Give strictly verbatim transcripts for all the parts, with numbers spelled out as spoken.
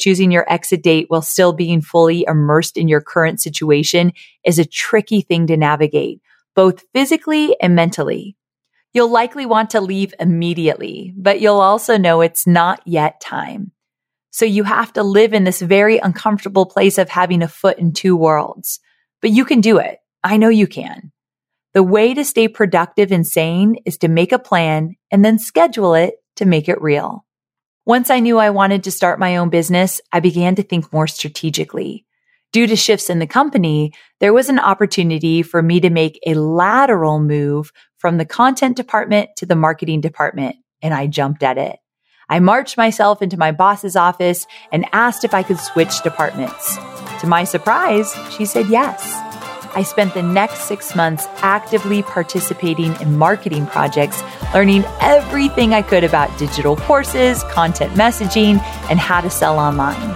choosing your exit date while still being fully immersed in your current situation is a tricky thing to navigate, both physically and mentally. You'll likely want to leave immediately, but you'll also know it's not yet time. So you have to live in this very uncomfortable place of having a foot in two worlds. But you can do it. I know you can. The way to stay productive and sane is to make a plan and then schedule it to make it real. Once I knew I wanted to start my own business, I began to think more strategically. Due to shifts in the company, there was an opportunity for me to make a lateral move from the content department to the marketing department, and I jumped at it. I marched myself into my boss's office and asked if I could switch departments. To my surprise, she said yes. I spent the next six months actively participating in marketing projects, learning everything I could about digital courses, content messaging, and how to sell online.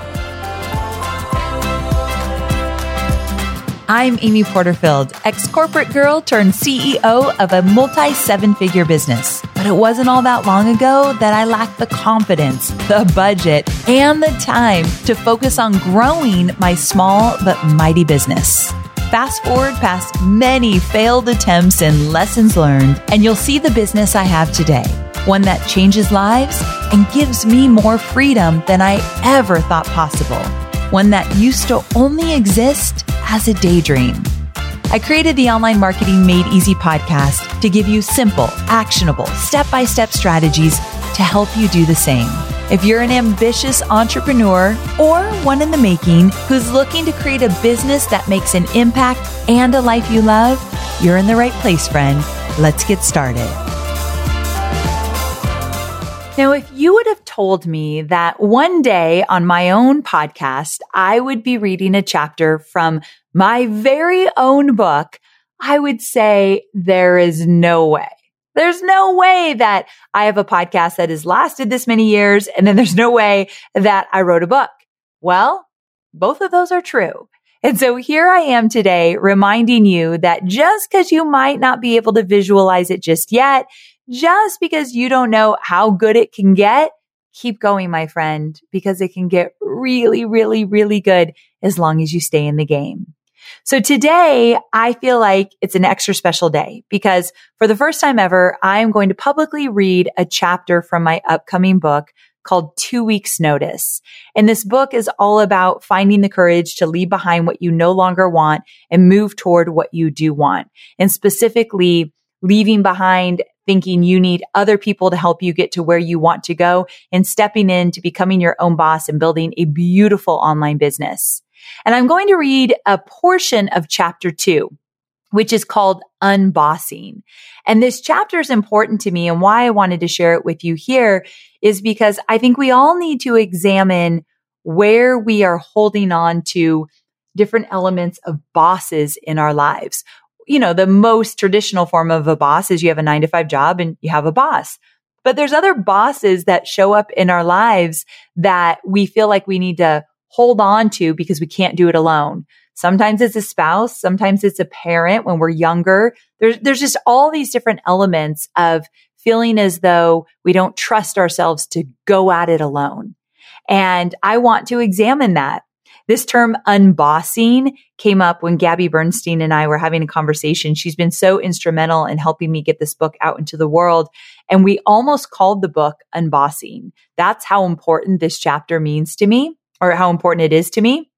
I'm Amy Porterfield, ex-corporate girl turned C E O of a multi-seven-figure business. But it wasn't all that long ago that I lacked the confidence, the budget, and the time to focus on growing my small but mighty business. Fast forward past many failed attempts and lessons learned, and you'll see the business I have today. One that changes lives and gives me more freedom than I ever thought possible. One that used to only exist as a daydream. I created the Online Marketing Made Easy podcast to give you simple, actionable, step-by-step strategies to help you do the same. If you're an ambitious entrepreneur or one in the making who's looking to create a business that makes an impact and a life you love, you're in the right place, friend. Let's get started. Now, if you would have told me that one day on my own podcast, I would be reading a chapter from my very own book, I would say there is no way. There's no way that I have a podcast that has lasted this many years, and then there's no way that I wrote a book. Well, both of those are true. And so here I am today reminding you that just because you might not be able to visualize it just yet, just because you don't know how good it can get, keep going, my friend, because it can get really, really, really good as long as you stay in the game. So today, I feel like it's an extra special day because for the first time ever, I am going to publicly read a chapter from my upcoming book called Two Weeks Notice. And this book is all about finding the courage to leave behind what you no longer want and move toward what you do want. And specifically, leaving behind thinking you need other people to help you get to where you want to go and stepping in to becoming your own boss and building a beautiful online business. And I'm going to read a portion of chapter two, which is called Unbossing. And this chapter is important to me, and why I wanted to share it with you here is because I think we all need to examine where we are holding on to different elements of bosses in our lives. You know, the most traditional form of a boss is you have a nine to five job and you have a boss. But there's other bosses that show up in our lives that we feel like we need to hold on to because we can't do it alone. Sometimes it's a spouse. Sometimes it's a parent when we're younger. There's, there's just all these different elements of feeling as though we don't trust ourselves to go at it alone. And I want to examine that. This term unbossing came up when Gabby Bernstein and I were having a conversation. She's been so instrumental in helping me get this book out into the world. And we almost called the book Unbossing. That's how important this chapter means to me, or how important it is to me.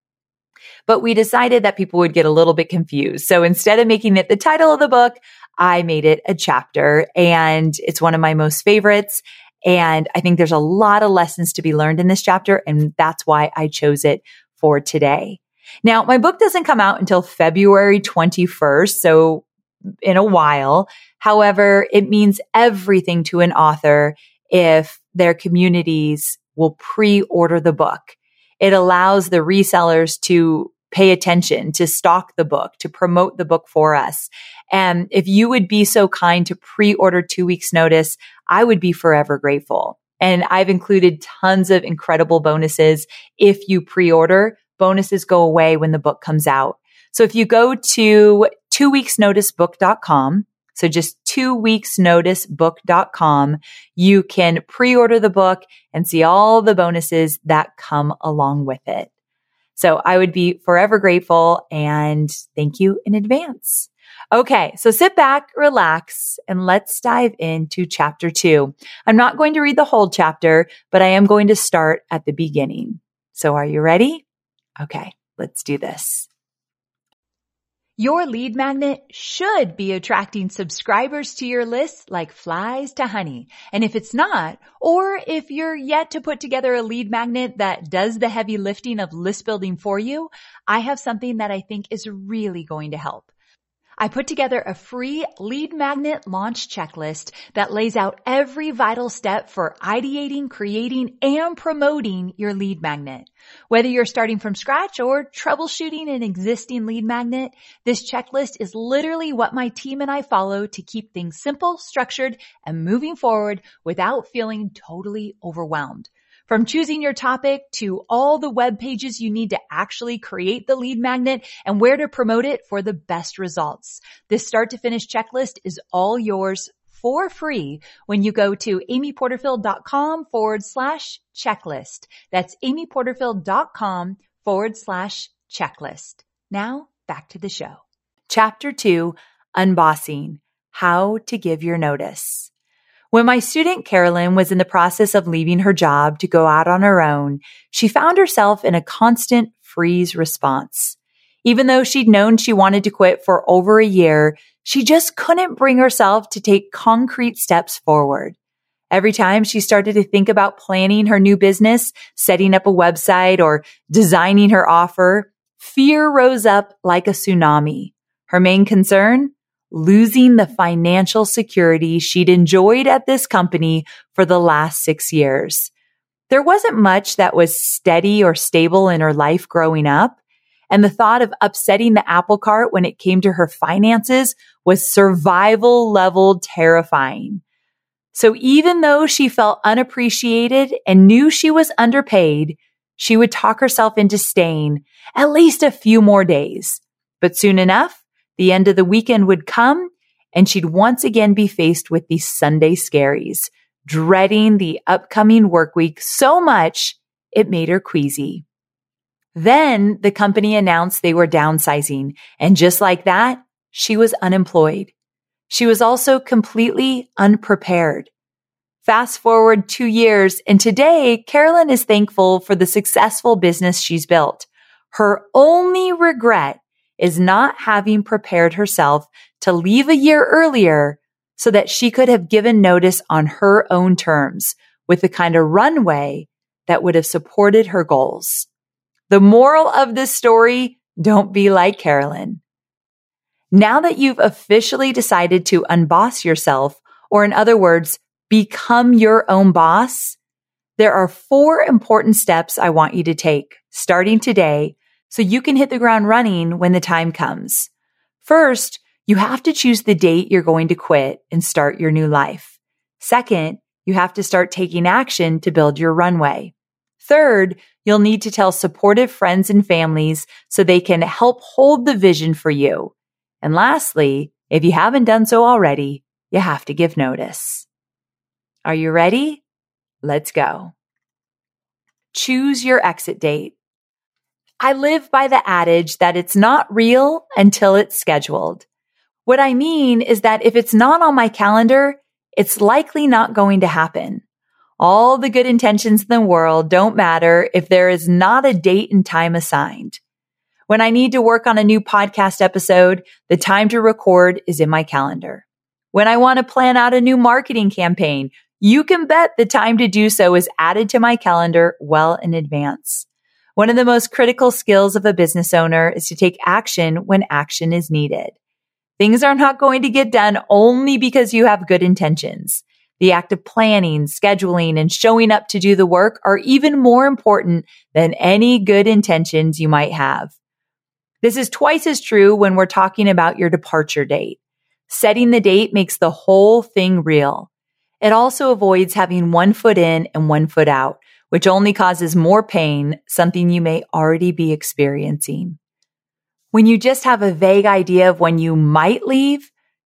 But we decided that people would get a little bit confused. So instead of making it the title of the book, I made it a chapter. And it's one of my most favorites. And I think there's a lot of lessons to be learned in this chapter. And that's why I chose it for today. Now, my book doesn't come out until February twenty-first, so in a while. However, it means everything to an author if their communities will pre-order the book. It allows the resellers to pay attention, to stock the book, to promote the book for us. And if you would be so kind to pre-order Two Weeks Notice, I would be forever grateful. And I've included tons of incredible bonuses. If you pre-order, bonuses go away when the book comes out. So if you go to two weeks notice book dot com, So just two weeks notice book dot com. You can pre-order the book and see all the bonuses that come along with it. So I would be forever grateful and thank you in advance. Okay, so sit back, relax, and let's dive into chapter two. I'm not going to read the whole chapter, but I am going to start at the beginning. So are you ready? Okay, let's do this. Your lead magnet should be attracting subscribers to your list like flies to honey. And if it's not, or if you're yet to put together a lead magnet that does the heavy lifting of list building for you, I have something that I think is really going to help. I put together a free lead magnet launch checklist that lays out every vital step for ideating, creating, and promoting your lead magnet. Whether you're starting from scratch or troubleshooting an existing lead magnet, this checklist is literally what my team and I follow to keep things simple, structured, and moving forward without feeling totally overwhelmed. From choosing your topic to all the web pages you need to actually create the lead magnet and where to promote it for the best results. This start to finish checklist is all yours for free when you go to amyporterfield.com forward slash checklist. That's amyporterfield.com forward slash checklist. Now back to the show. Chapter two, Unbossing, How to Give Your Notice. When my student Carolyn was in the process of leaving her job to go out on her own, she found herself in a constant freeze response. Even though she'd known she wanted to quit for over a year, she just couldn't bring herself to take concrete steps forward. Every time she started to think about planning her new business, setting up a website, or designing her offer, fear rose up like a tsunami. Her main concern? Losing the financial security she'd enjoyed at this company for the last six years. There wasn't much that was steady or stable in her life growing up, and the thought of upsetting the apple cart when it came to her finances was survival level terrifying. So even though she felt unappreciated and knew she was underpaid, she would talk herself into staying at least a few more days. But soon enough, the end of the weekend would come and she'd once again be faced with these Sunday scaries, dreading the upcoming work week so much it made her queasy. Then the company announced they were downsizing, and just like that, she was unemployed. She was also completely unprepared. Fast forward two years, and today, Carolyn is thankful for the successful business she's built. Her only regret is not having prepared herself to leave a year earlier so that she could have given notice on her own terms with the kind of runway that would have supported her goals. The moral of this story, don't be like Carolyn. Now that you've officially decided to unboss yourself, or in other words, become your own boss, there are four important steps I want you to take starting today so you can hit the ground running when the time comes. First, you have to choose the date you're going to quit and start your new life. Second, you have to start taking action to build your runway. Third, you'll need to tell supportive friends and families so they can help hold the vision for you. And lastly, if you haven't done so already, you have to give notice. Are you ready? Let's go. Choose your exit date. I live by the adage that it's not real until it's scheduled. What I mean is that if it's not on my calendar, it's likely not going to happen. All the good intentions in the world don't matter if there is not a date and time assigned. When I need to work on a new podcast episode, the time to record is in my calendar. When I want to plan out a new marketing campaign, you can bet the time to do so is added to my calendar well in advance. One of the most critical skills of a business owner is to take action when action is needed. Things are not going to get done only because you have good intentions. The act of planning, scheduling, and showing up to do the work are even more important than any good intentions you might have. This is twice as true when we're talking about your departure date. Setting the date makes the whole thing real. It also avoids having one foot in and one foot out, which only causes more pain, something you may already be experiencing. When you just have a vague idea of when you might leave,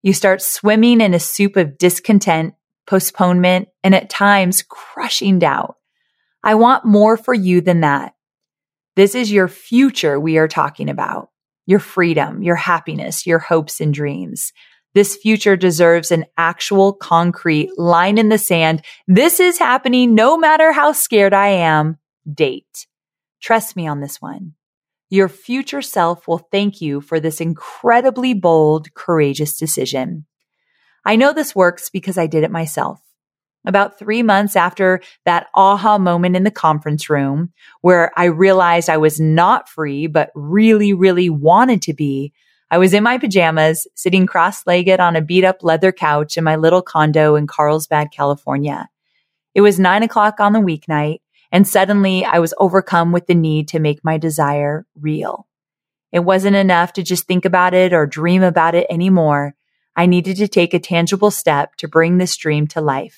You start swimming in a soup of discontent, postponement, and at times crushing doubt. I want more for you than that. This is your future we are talking about. Your freedom, your happiness, your hopes and dreams. This future deserves an actual concrete line in the sand. This is happening no matter how scared I am. Date. Trust me on this one. Your future self will thank you for this incredibly bold, courageous decision. I know this works because I did it myself. About three months after that aha moment in the conference room, where I realized I was not free, but really, really wanted to be, I was in my pajamas, sitting cross-legged on a beat-up leather couch in my little condo in Carlsbad, California. It was nine o'clock on the weeknight, and suddenly I was overcome with the need to make my desire real. It wasn't enough to just think about it or dream about it anymore. I needed to take a tangible step to bring this dream to life.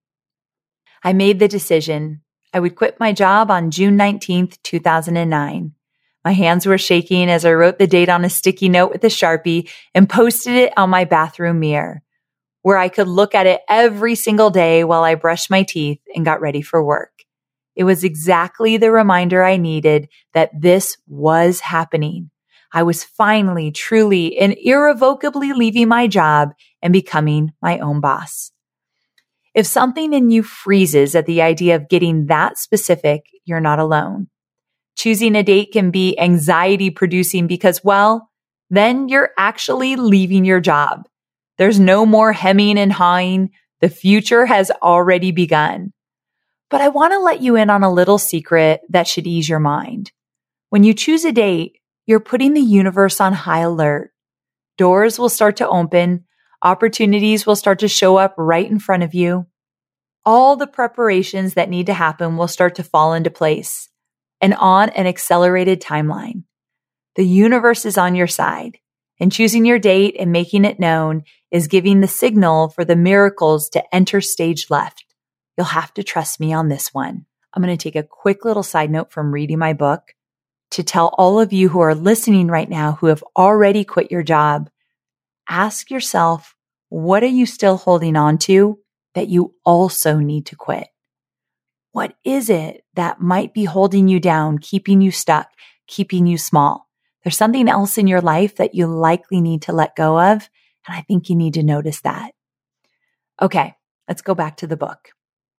I made the decision. I would quit my job on June nineteenth, two thousand nine. My hands were shaking as I wrote the date on a sticky note with a Sharpie and posted it on my bathroom mirror, where I could look at it every single day while I brushed my teeth and got ready for work. It was exactly the reminder I needed that this was happening. I was finally, truly, and irrevocably leaving my job and becoming my own boss. If something in you freezes at the idea of getting that specific, you're not alone. Choosing a date can be anxiety producing because, well, then you're actually leaving your job. There's no more hemming and hawing. The future has already begun. But I want to let you in on a little secret that should ease your mind. When you choose a date, you're putting the universe on high alert. Doors will start to open. Opportunities will start to show up right in front of you. All the preparations that need to happen will start to fall into place and on an accelerated timeline. The universe is on your side, and choosing your date and making it known is giving the signal for the miracles to enter stage left. You'll have to trust me on this one. I'm going to take a quick little side note from reading my book to tell all of you who are listening right now who have already quit your job. Ask yourself, what are you still holding on to that you also need to quit? What is it that might be holding you down, keeping you stuck, keeping you small? There's something else in your life that you likely need to let go of, and I think you need to notice that. Okay, let's go back to the book.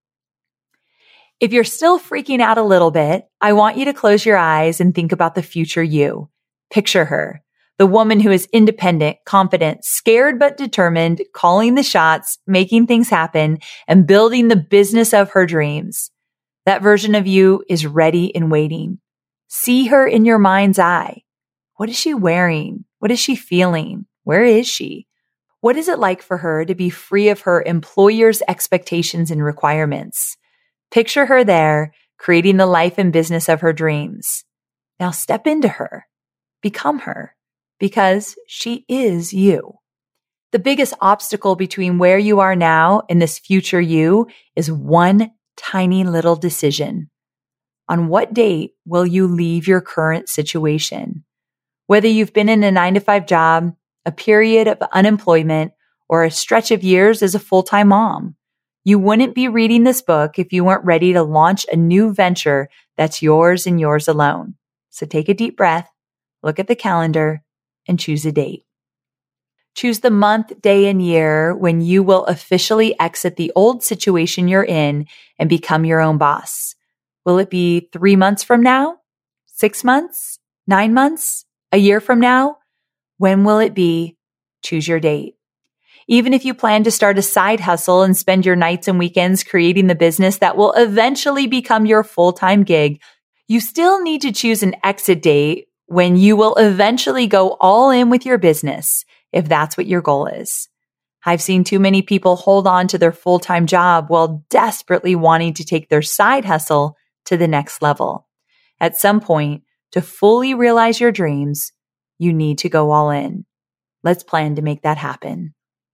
If you're still freaking out a little bit, I want you to close your eyes and think about the future you. Picture her. The woman who is independent, confident, scared but determined, calling the shots, making things happen, and building the business of her dreams. That version of you is ready and waiting. See her in your mind's eye. What is she wearing? What is she feeling? Where is she? What is it like for her to be free of her employer's expectations and requirements? Picture her there, creating the life and business of her dreams. Now step into her. Become her. Because she is you. The biggest obstacle between where you are now and this future you is one tiny little decision. On what date will you leave your current situation? Whether you've been in a nine to five job, a period of unemployment, or a stretch of years as a full-time mom, you wouldn't be reading this book if you weren't ready to launch a new venture that's yours and yours alone. So take a deep breath, look at the calendar, and choose a date. Choose the month, day, and year when you will officially exit the old situation you're in and become your own boss. Will it be three months from now? Six months? Nine months? A year from now? When will it be? Choose your date. Even if you plan to start a side hustle and spend your nights and weekends creating the business that will eventually become your full-time gig, you still need to choose an exit date when you will eventually go all in with your business, if that's what your goal is. I've seen too many people hold on to their full-time job while desperately wanting to take their side hustle to the next level. At some point, to fully realize your dreams, you need to go all in. Let's plan to make that happen.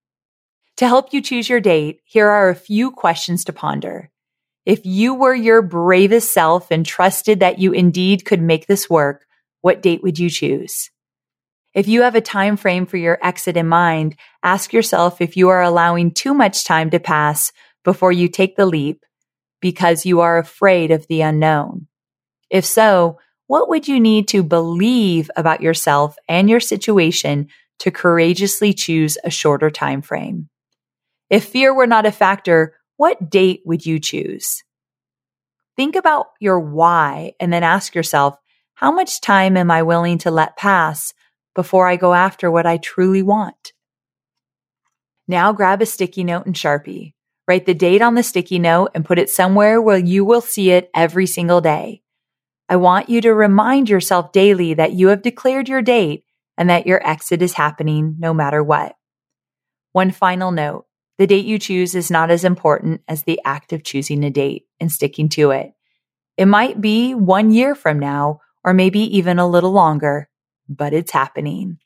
To help you choose your date, here are a few questions to ponder. If you were your bravest self and trusted that you indeed could make this work, what date would you choose? If you have a time frame for your exit in mind, ask yourself if you are allowing too much time to pass before you take the leap because you are afraid of the unknown. If so, what would you need to believe about yourself and your situation to courageously choose a shorter time frame? If fear were not a factor, what date would you choose? Think about your why and then ask yourself, how much time am I willing to let pass before I go after what I truly want? Now grab a sticky note and Sharpie. Write the date on the sticky note and put it somewhere where you will see it every single day. I want you to remind yourself daily that you have declared your date and that your exit is happening no matter what. One final note, the date you choose is not as important as the act of choosing a date and sticking to it. It might be one year from now, or maybe even a little longer, but it's happening.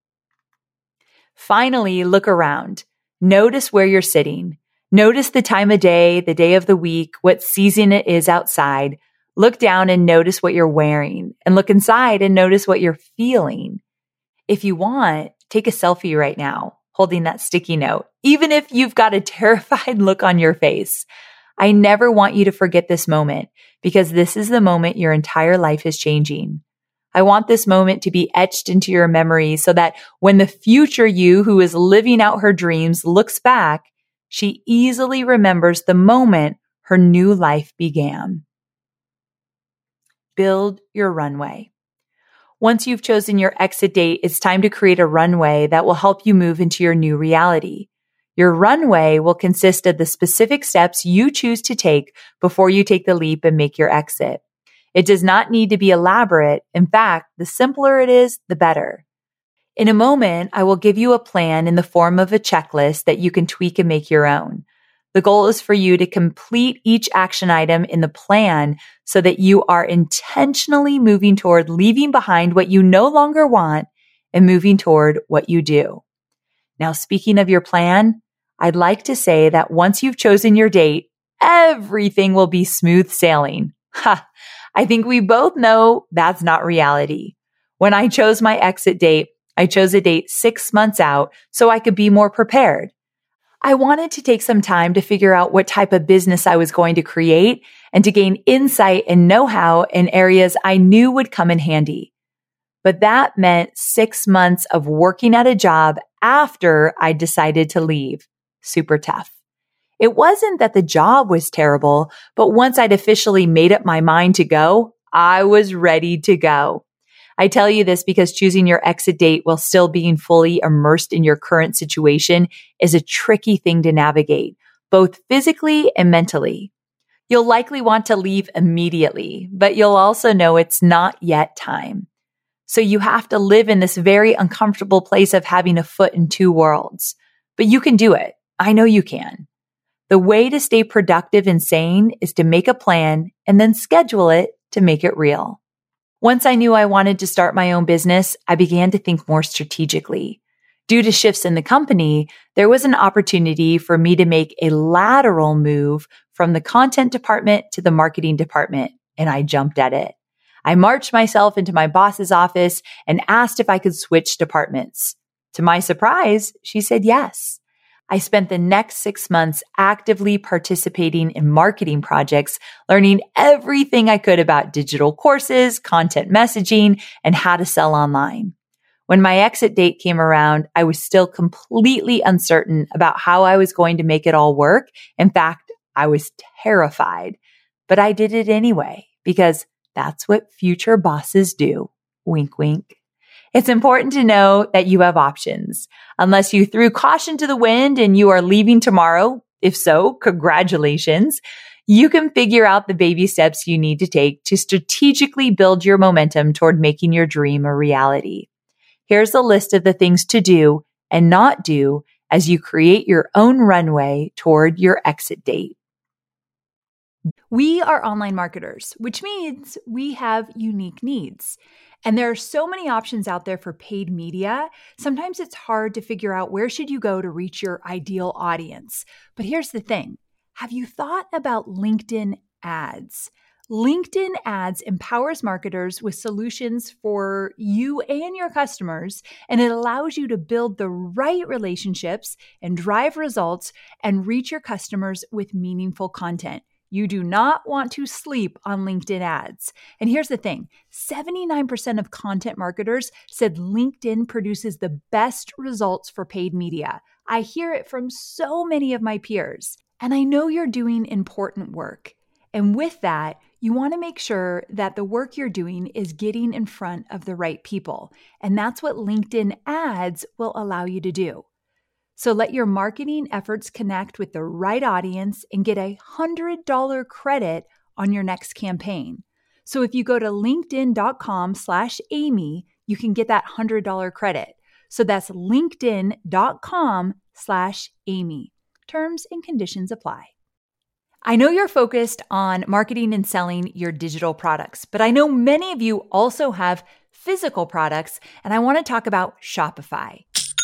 Finally, look around. Notice where you're sitting. Notice the time of day, the day of the week, what season it is outside. Look down and notice what you're wearing, and look inside and notice what you're feeling. If you want, take a selfie right now, holding that sticky note, even if you've got a terrified look on your face. I never want you to forget this moment because this is the moment your entire life is changing. I want this moment to be etched into your memory so that when the future you who is living out her dreams looks back, she easily remembers the moment her new life began. Build your runway. Once you've chosen your exit date, it's time to create a runway that will help you move into your new reality. Your runway will consist of the specific steps you choose to take before you take the leap and make your exit. It does not need to be elaborate. In fact, the simpler it is, the better. In a moment, I will give you a plan in the form of a checklist that you can tweak and make your own. The goal is for you to complete each action item in the plan so that you are intentionally moving toward leaving behind what you no longer want and moving toward what you do. Now, speaking of your plan, I'd like to say that once you've chosen your date, everything will be smooth sailing. Ha! I think we both know that's not reality. When I chose my exit date, I chose a date six months out so I could be more prepared. I wanted to take some time to figure out what type of business I was going to create and to gain insight and know-how in areas I knew would come in handy. But that meant six months of working at a job after I decided to leave. Super tough. It wasn't that the job was terrible, but once I'd officially made up my mind to go, I was ready to go. I tell you this because choosing your exit date while still being fully immersed in your current situation is a tricky thing to navigate, both physically and mentally. You'll likely want to leave immediately, but you'll also know it's not yet time. So you have to live in this very uncomfortable place of having a foot in two worlds. But you can do it. I know you can. The way to stay productive and sane is to make a plan and then schedule it to make it real. Once I knew I wanted to start my own business, I began to think more strategically. Due to shifts in the company, there was an opportunity for me to make a lateral move from the content department to the marketing department, and I jumped at it. I marched myself into my boss's office and asked if I could switch departments. To my surprise, she said yes. I spent the next six months actively participating in marketing projects, learning everything I could about digital courses, content messaging, and how to sell online. When my exit date came around, I was still completely uncertain about how I was going to make it all work. In fact, I was terrified, but I did it anyway because that's what future bosses do. Wink, wink. It's important to know that you have options. Unless you threw caution to the wind and you are leaving tomorrow, if so, congratulations, you can figure out the baby steps you need to take to strategically build your momentum toward making your dream a reality. Here's a list of the things to do and not do as you create your own runway toward your exit date. We are online marketers, which means we have unique needs. And there are so many options out there for paid media. Sometimes it's hard to figure out where should you go to reach your ideal audience. But here's the thing. Have you thought about LinkedIn ads? LinkedIn Ads empowers marketers with solutions for you and your customers, and it allows you to build the right relationships and drive results and reach your customers with meaningful content. You do not want to sleep on LinkedIn Ads. And here's the thing, seventy-nine percent of content marketers said LinkedIn produces the best results for paid media. I hear it from so many of my peers. And I know you're doing important work. And with that, you want to make sure that the work you're doing is getting in front of the right people. And that's what LinkedIn Ads will allow you to do. So let your marketing efforts connect with the right audience and get a one hundred dollars credit on your next campaign. So if you go to linkedin.com slash Amy, you can get that one hundred dollars credit. So that's linkedin.com slash Amy. Terms and conditions apply. I know you're focused on marketing and selling your digital products, but I know many of you also have physical products, and I want to talk about Shopify.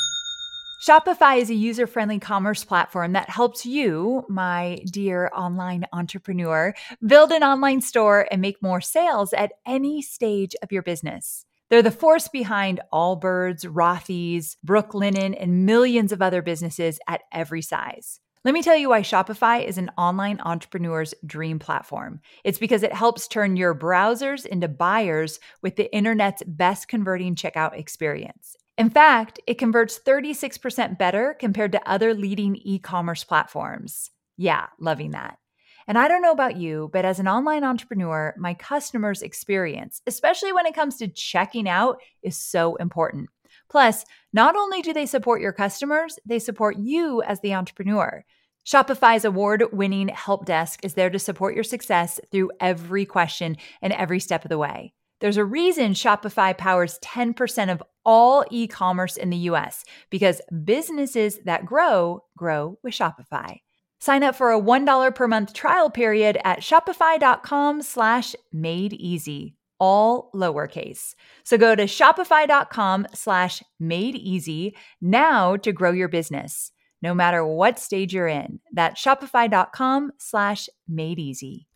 Shopify is a user-friendly commerce platform that helps you, my dear online entrepreneur, build an online store and make more sales at any stage of your business. They're the force behind Allbirds, Rothy's, Brooklinen, and millions of other businesses at every size. Let me tell you why Shopify is an online entrepreneur's dream platform. It's because it helps turn your browsers into buyers with the internet's best converting checkout experience. In fact, it converts thirty-six percent better compared to other leading e-commerce platforms. Yeah, loving that. And I don't know about you, but as an online entrepreneur, my customers' experience, especially when it comes to checking out, is so important. Plus, not only do they support your customers, they support you as the entrepreneur. Shopify's award-winning help desk is there to support your success through every question and every step of the way. There's a reason Shopify powers ten percent of all e-commerce in the U S because businesses that grow, grow with Shopify. Sign up for a one dollar per month trial period at shopify.com slash made easy, all lowercase. So go to shopify.com slash made easy now to grow your business, no matter what stage you're in. That's shopify.com slash made easy.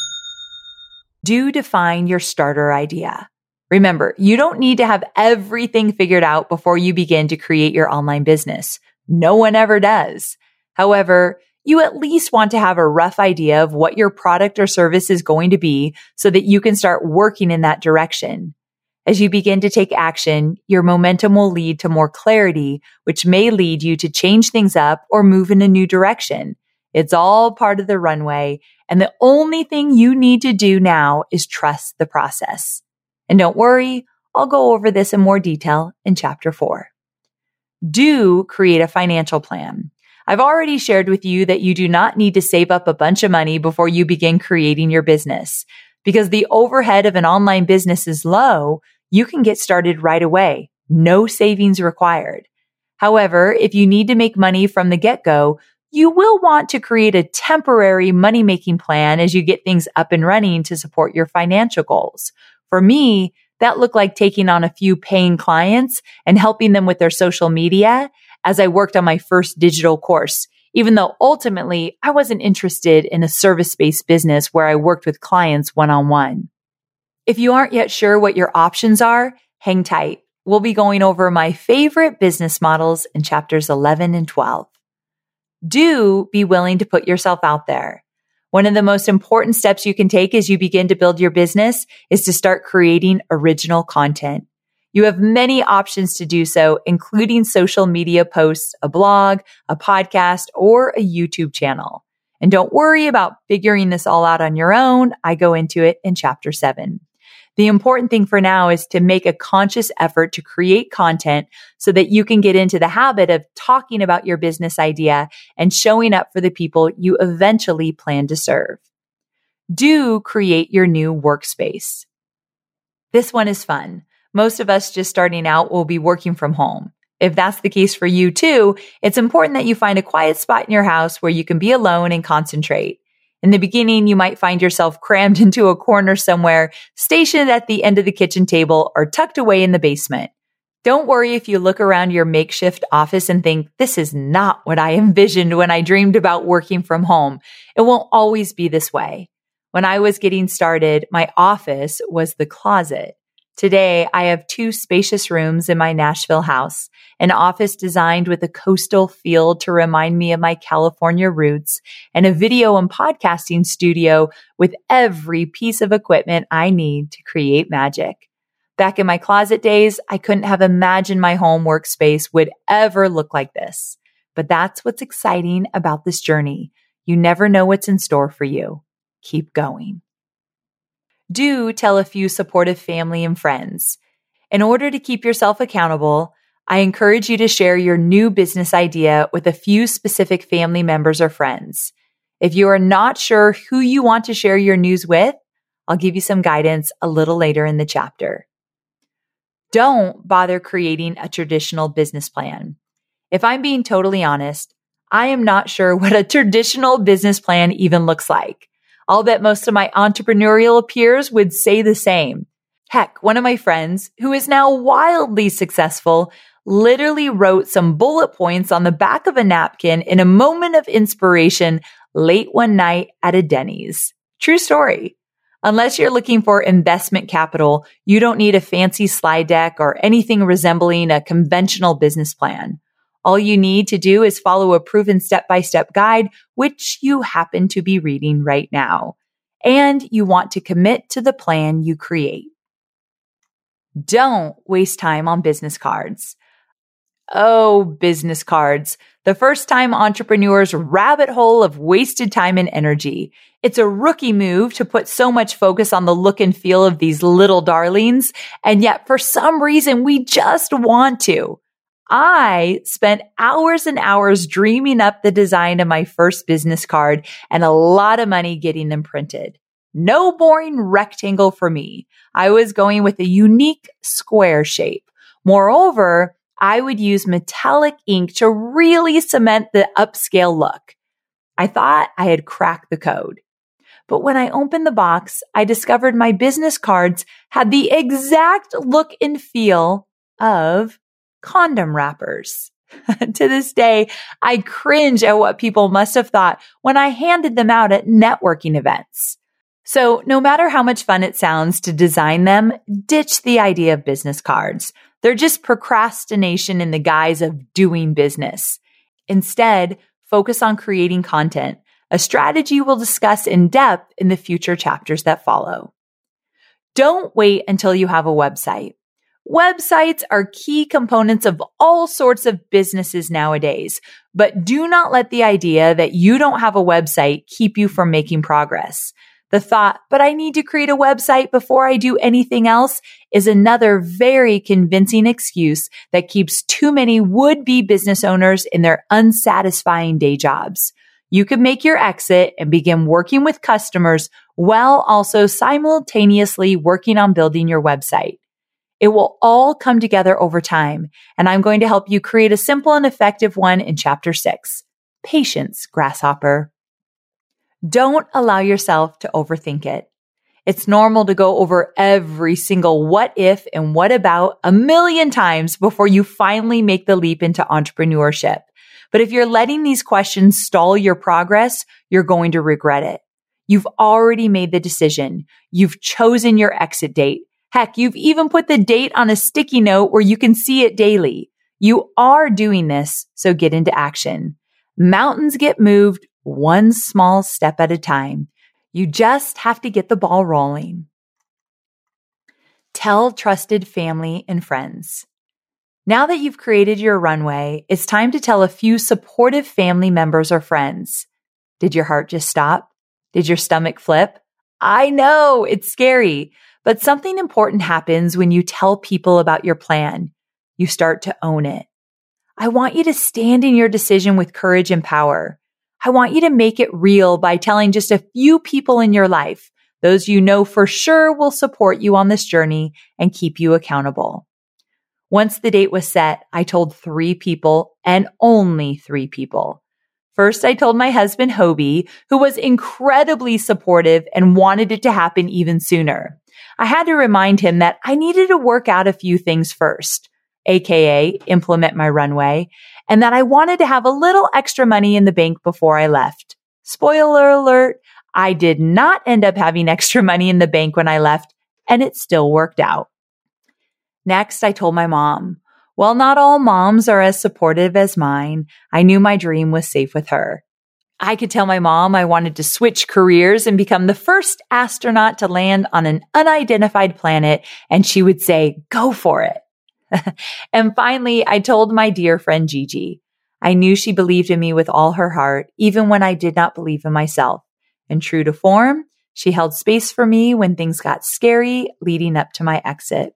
Do define your starter idea. Remember, you don't need to have everything figured out before you begin to create your online business. No one ever does. However, you at least want to have a rough idea of what your product or service is going to be so that you can start working in that direction. As you begin to take action, your momentum will lead to more clarity, which may lead you to change things up or move in a new direction. It's all part of the runway, and the only thing you need to do now is trust the process. And don't worry, I'll go over this in more detail in chapter four. Do create a financial plan. I've already shared with you that you do not need to save up a bunch of money before you begin creating your business. Because the overhead of an online business is low, you can get started right away. No savings required. However, if you need to make money from the get-go, you will want to create a temporary money-making plan as you get things up and running to support your financial goals. For me, that looked like taking on a few paying clients and helping them with their social media as I worked on my first digital course, even though ultimately I wasn't interested in a service-based business where I worked with clients one-on-one. If you aren't yet sure what your options are, hang tight. We'll be going over my favorite business models in chapters eleven and twelve. Do be willing to put yourself out there. One of the most important steps you can take as you begin to build your business is to start creating original content. You have many options to do so, including social media posts, a blog, a podcast, or a YouTube channel. And don't worry about figuring this all out on your own. I go into it in chapter seven. The important thing for now is to make a conscious effort to create content so that you can get into the habit of talking about your business idea and showing up for the people you eventually plan to serve. Do create your new workspace. This one is fun. Most of us just starting out will be working from home. If that's the case for you too, it's important that you find a quiet spot in your house where you can be alone and concentrate. In the beginning, you might find yourself crammed into a corner somewhere, stationed at the end of the kitchen table or tucked away in the basement. Don't worry if you look around your makeshift office and think, this is not what I envisioned when I dreamed about working from home. It won't always be this way. When I was getting started, my office was the closet. Today, I have two spacious rooms in my Nashville house, an office designed with a coastal feel to remind me of my California roots, and a video and podcasting studio with every piece of equipment I need to create magic. Back in my closet days, I couldn't have imagined my home workspace would ever look like this. But that's what's exciting about this journey. You never know what's in store for you. Keep going. Do tell a few supportive family and friends. In order to keep yourself accountable, I encourage you to share your new business idea with a few specific family members or friends. If you are not sure who you want to share your news with, I'll give you some guidance a little later in the chapter. Don't bother creating a traditional business plan. If I'm being totally honest, I am not sure what a traditional business plan even looks like. I'll bet most of my entrepreneurial peers would say the same. Heck, one of my friends, who is now wildly successful, literally wrote some bullet points on the back of a napkin in a moment of inspiration late one night at a Denny's. True story. Unless you're looking for investment capital, you don't need a fancy slide deck or anything resembling a conventional business plan. All you need to do is follow a proven step-by-step guide, which you happen to be reading right now. And you want to commit to the plan you create. Don't waste time on business cards. Oh, business cards. The first time entrepreneurs' rabbit hole of wasted time and energy. It's a rookie move to put so much focus on the look and feel of these little darlings. And yet for some reason, we just want to. I spent hours and hours dreaming up the design of my first business card and a lot of money getting them printed. No boring rectangle for me. I was going with a unique square shape. Moreover, I would use metallic ink to really cement the upscale look. I thought I had cracked the code. But when I opened the box, I discovered my business cards had the exact look and feel of condom wrappers. To this day, I cringe at what people must have thought when I handed them out at networking events. So no matter how much fun it sounds to design them, ditch the idea of business cards. They're just procrastination in the guise of doing business. Instead, focus on creating content, a strategy we'll discuss in depth in the future chapters that follow. Don't wait until you have a website. Websites are key components of all sorts of businesses nowadays, but do not let the idea that you don't have a website keep you from making progress. The thought, but I need to create a website before I do anything else, is another very convincing excuse that keeps too many would-be business owners in their unsatisfying day jobs. You could make your exit and begin working with customers while also simultaneously working on building your website. It will all come together over time, and I'm going to help you create a simple and effective one in Chapter six. Patience, Grasshopper. Don't allow yourself to overthink it. It's normal to go over every single what if and what about a million times before you finally make the leap into entrepreneurship. But if you're letting these questions stall your progress, you're going to regret it. You've already made the decision. You've chosen your exit date. Heck, you've even put the date on a sticky note where you can see it daily. You are doing this, so get into action. Mountains get moved one small step at a time. You just have to get the ball rolling. Tell trusted family and friends. Now that you've created your runway, it's time to tell a few supportive family members or friends. Did your heart just stop? Did your stomach flip? I know, it's scary, but something important happens when you tell people about your plan. You start to own it. I want you to stand in your decision with courage and power. I want you to make it real by telling just a few people in your life, those you know for sure will support you on this journey and keep you accountable. Once the date was set, I told three people and only three people. First, I told my husband, Hobie, who was incredibly supportive and wanted it to happen even sooner. I had to remind him that I needed to work out a few things first, aka implement my runway, and that I wanted to have a little extra money in the bank before I left. Spoiler alert, I did not end up having extra money in the bank when I left, and it still worked out. Next, I told my mom. While not all moms are as supportive as mine, I knew my dream was safe with her. I could tell my mom I wanted to switch careers and become the first astronaut to land on an unidentified planet, and she would say, go for it. And finally, I told my dear friend Gigi. I knew she believed in me with all her heart, even when I did not believe in myself. And true to form, she held space for me when things got scary leading up to my exit.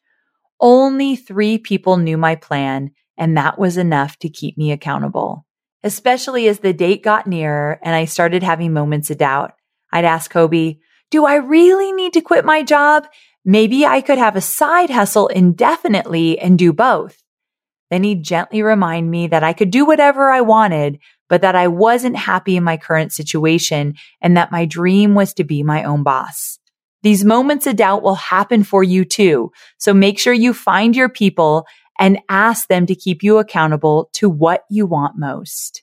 Only three people knew my plan, and that was enough to keep me accountable. Especially as the date got nearer and I started having moments of doubt. I'd ask Kobe, do I really need to quit my job? Maybe I could have a side hustle indefinitely and do both. Then he'd gently remind me that I could do whatever I wanted, but that I wasn't happy in my current situation and that my dream was to be my own boss. These moments of doubt will happen for you too. So make sure you find your people and ask them to keep you accountable to what you want most.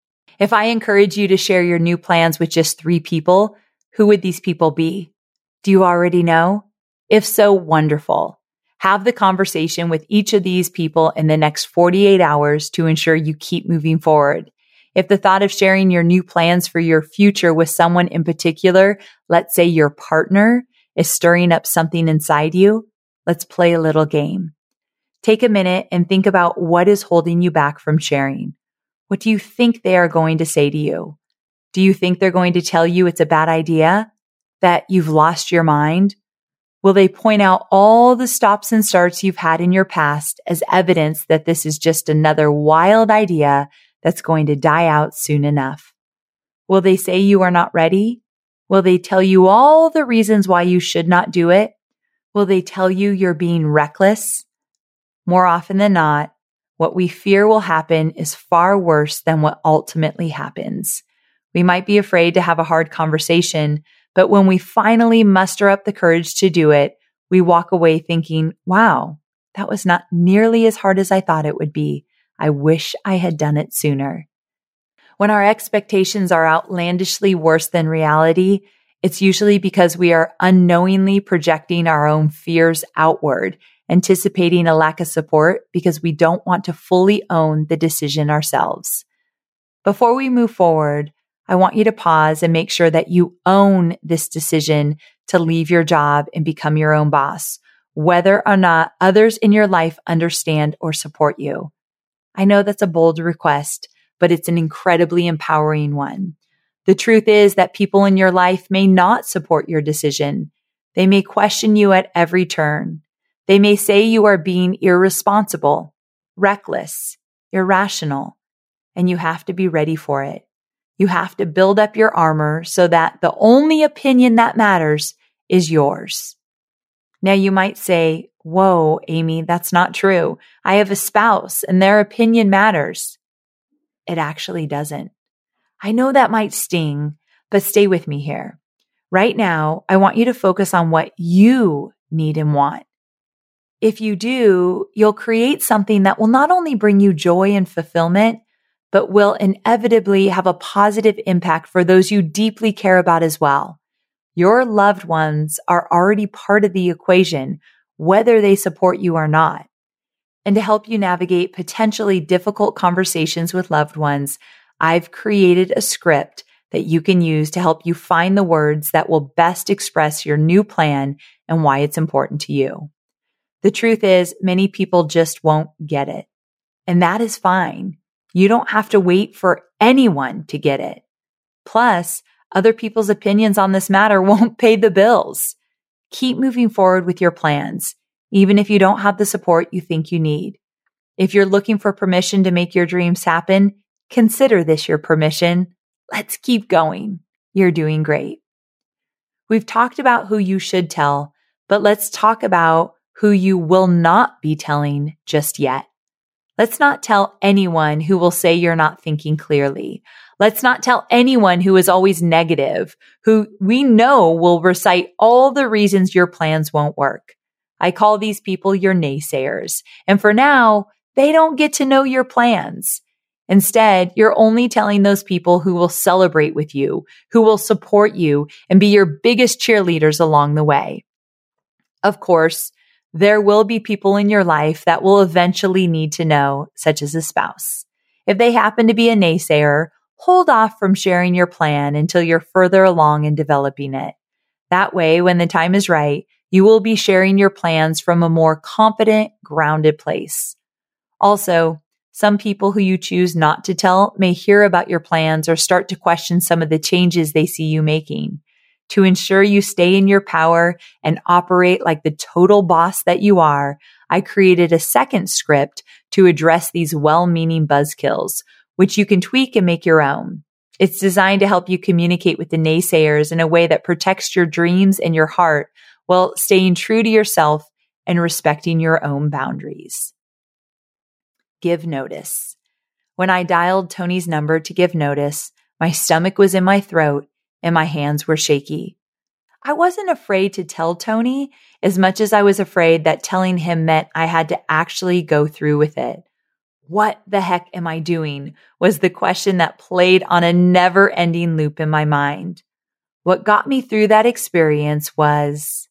If I encourage you to share your new plans with just three people, who would these people be? Do you already know? If so, wonderful. Have the conversation with each of these people in the next forty-eight hours to ensure you keep moving forward. If the thought of sharing your new plans for your future with someone in particular, let's say your partner, is stirring up something inside you, let's play a little game. Take a minute and think about what is holding you back from sharing. What do you think they are going to say to you? Do you think they're going to tell you it's a bad idea? That you've lost your mind? Will they point out all the stops and starts you've had in your past as evidence that this is just another wild idea that's going to die out soon enough? Will they say you are not ready? Will they tell you all the reasons why you should not do it? Will they tell you you're being reckless? More often than not, what we fear will happen is far worse than what ultimately happens. We might be afraid to have a hard conversation, but when we finally muster up the courage to do it, we walk away thinking, wow, that was not nearly as hard as I thought it would be. I wish I had done it sooner. When our expectations are outlandishly worse than reality, it's usually because we are unknowingly projecting our own fears outward, anticipating a lack of support because we don't want to fully own the decision ourselves. Before we move forward, I want you to pause and make sure that you own this decision to leave your job and become your own boss, whether or not others in your life understand or support you. I know that's a bold request, but it's an incredibly empowering one. The truth is that people in your life may not support your decision. They may question you at every turn. They may say you are being irresponsible, reckless, irrational, and you have to be ready for it. You have to build up your armor so that the only opinion that matters is yours. Now you might say, whoa, Amy, that's not true. I have a spouse and their opinion matters. It actually doesn't. I know that might sting, but stay with me here. Right now, I want you to focus on what you need and want. If you do, you'll create something that will not only bring you joy and fulfillment, but will inevitably have a positive impact for those you deeply care about as well. Your loved ones are already part of the equation, whether they support you or not. And to help you navigate potentially difficult conversations with loved ones, I've created a script that you can use to help you find the words that will best express your new plan and why it's important to you. The truth is, many people just won't get it. And that is fine. You don't have to wait for anyone to get it. Plus, other people's opinions on this matter won't pay the bills. Keep moving forward with your plans, even if you don't have the support you think you need. If you're looking for permission to make your dreams happen, consider this your permission. Let's keep going. You're doing great. We've talked about who you should tell, but let's talk about who you will not be telling just yet. Let's not tell anyone who will say you're not thinking clearly. Let's not tell anyone who is always negative, who we know will recite all the reasons your plans won't work. I call these people your naysayers. And for now, they don't get to know your plans. Instead, you're only telling those people who will celebrate with you, who will support you, and be your biggest cheerleaders along the way. Of course, there will be people in your life that will eventually need to know, such as a spouse. If they happen to be a naysayer, hold off from sharing your plan until you're further along in developing it. That way, when the time is right, you will be sharing your plans from a more confident, grounded place. Also, some people who you choose not to tell may hear about your plans or start to question some of the changes they see you making. To ensure you stay in your power and operate like the total boss that you are, I created a second script to address these well-meaning buzzkills, which you can tweak and make your own. It's designed to help you communicate with the naysayers in a way that protects your dreams and your heart while staying true to yourself and respecting your own boundaries. Give notice. When I dialed Tony's number to give notice, my stomach was in my throat and my hands were shaky. I wasn't afraid to tell Tony as much as I was afraid that telling him meant I had to actually go through with it. What the heck am I doing? Was the question that played on a never-ending loop in my mind. What got me through that experience was...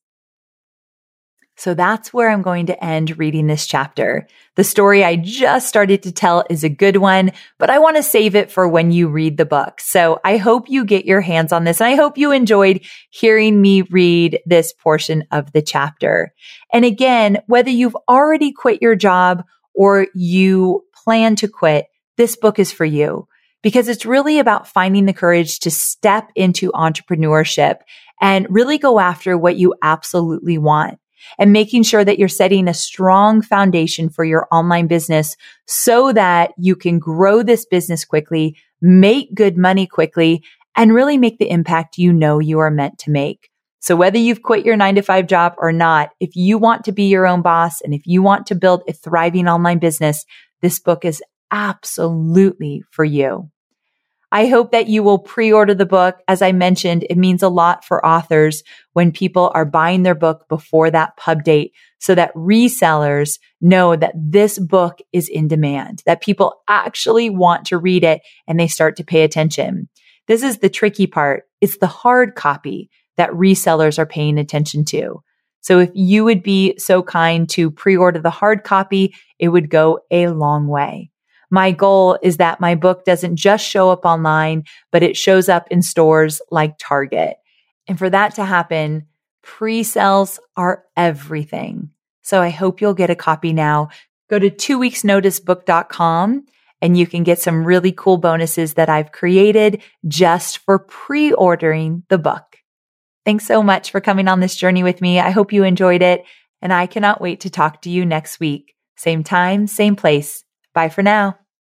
So that's where I'm going to end reading this chapter. The story I just started to tell is a good one, but I want to save it for when you read the book. So I hope you get your hands on this, and I hope you enjoyed hearing me read this portion of the chapter. And again, whether you've already quit your job or you plan to quit, this book is for you because it's really about finding the courage to step into entrepreneurship and really go after what you absolutely want, and making sure that you're setting a strong foundation for your online business so that you can grow this business quickly, make good money quickly, and really make the impact you know you are meant to make. So whether you've quit your nine to five job or not, if you want to be your own boss and if you want to build a thriving online business, this book is absolutely for you. I hope that you will pre-order the book. As I mentioned, it means a lot for authors when people are buying their book before that pub date so that resellers know that this book is in demand, that people actually want to read it and they start to pay attention. This is the tricky part. It's the hard copy that resellers are paying attention to. So if you would be so kind to pre-order the hard copy, it would go a long way. My goal is that my book doesn't just show up online, but it shows up in stores like Target. And for that to happen, pre-sales are everything. So I hope you'll get a copy now. Go to two weeks notice book dot com and you can get some really cool bonuses that I've created just for pre-ordering the book. Thanks so much for coming on this journey with me. I hope you enjoyed it, and I cannot wait to talk to you next week. Same time, same place. Bye for now.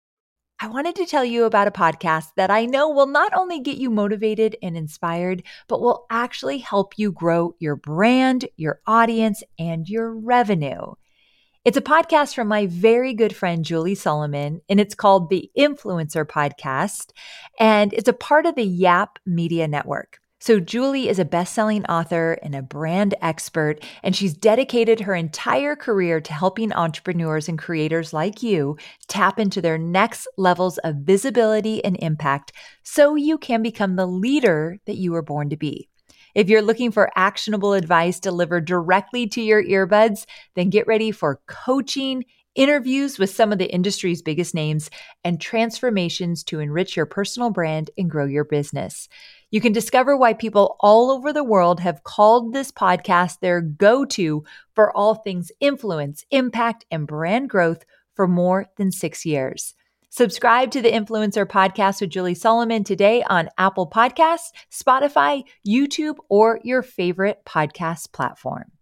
I wanted to tell you about a podcast that I know will not only get you motivated and inspired, but will actually help you grow your brand, your audience, and your revenue. It's a podcast from my very good friend, Julie Solomon, and it's called The Influencer Podcast, and it's a part of the Yap Media Network. So Julie is a best-selling author and a brand expert, and she's dedicated her entire career to helping entrepreneurs and creators like you tap into their next levels of visibility and impact so you can become the leader that you were born to be. If you're looking for actionable advice delivered directly to your earbuds, then get ready for coaching, interviews with some of the industry's biggest names, and transformations to enrich your personal brand and grow your business. You can discover why people all over the world have called this podcast their go-to for all things influence, impact, and brand growth for more than six years. Subscribe to the Influencer Podcast with Julie Solomon today on Apple Podcasts, Spotify, YouTube, or your favorite podcast platform.